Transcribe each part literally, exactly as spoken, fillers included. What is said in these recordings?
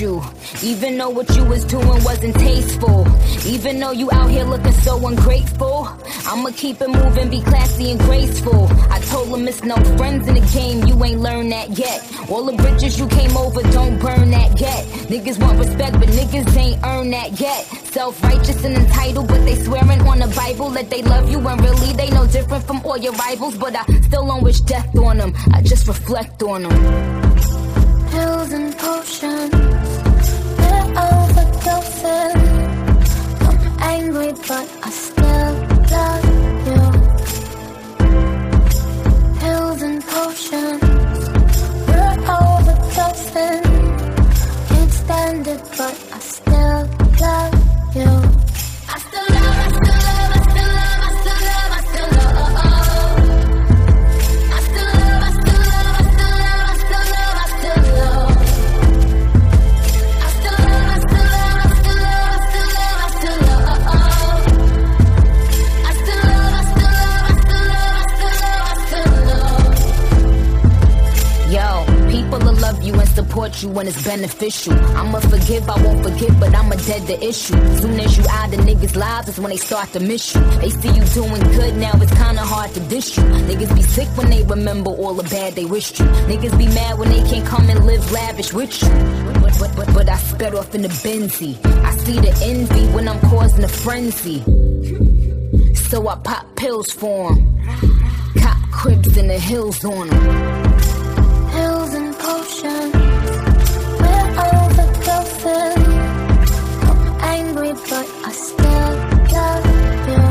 you. Even though what you was doing wasn't tasteful. Even though you out here looking so ungrateful. I'ma keep it moving, be classy and graceful. I told them it's no friends in the game, you ain't learned that yet. All the bridges you came over, don't burn that yet. Niggas want respect, but niggas ain't earned that yet. Self-righteous and entitled, but they swearing on the Bible that they love you, and really they no different from all your rivals. But I still don't wish death on them, I just reflect on them. Pills and potions, they're overdosing. I'm angry, but I still love you. Pills and potions, we're overdosing. Can't stand it, but I still love you. I still love, I still love, I still love, I still love, I still love. I still love, I still love, I still love, I still love, I still love. I still love, I still love, I still love, I still love, I still love. I still love, I still love, I still love, I still love, I still love. Yo, people will love you and support you when it's beneficial. I'ma forgive, I won't forget, but I'ma dead the issue. Soon as you out of niggas' lives, it's when they start to miss you. They see you doing good, now it's kinda hard to dish you. Niggas be sick when they remember all the bad they wished you. Niggas be mad when they can't come and live lavish with you. But, but, but, but I sped off in the Benzie. I see the envy when I'm causing a frenzy. So I pop pills for 'em. Cop cribs in the hills on 'em. Pills and potions, we're overdosing. I'm angry, but I still love you.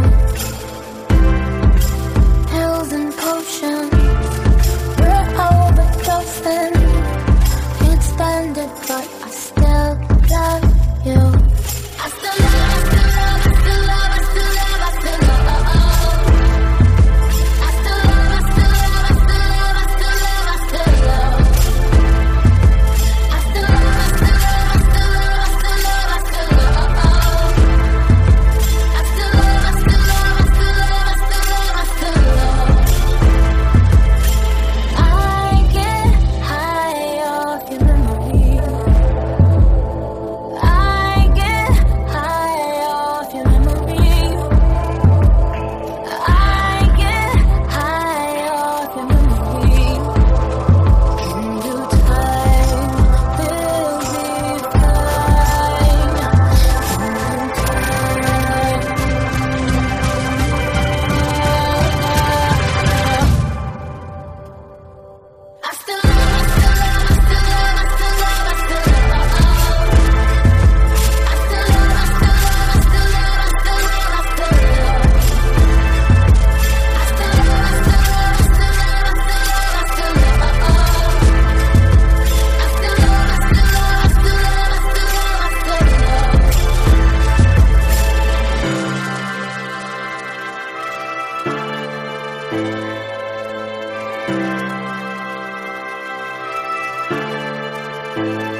Pills and potions, we're overdosing. Can't stand it, but I still love you. I still love, I still love, I still love, I still love, I still love. I still love, I still love, I still love, I still love, I still love. I still love, I still love, I still love, I still love, I still love. I still love, I still love, I still love, I still love, I still love. I get high off your memory. I get high off your memory. I get high off your memory. In due time, we'll be fine. I still love, I still love, I still love, I still love, I still love. I still love, I still love, I still love, I still love, I still love. I still love, I still love, I still love, I still love, I still love. I still love, I still love, I still love, I still love, I still love.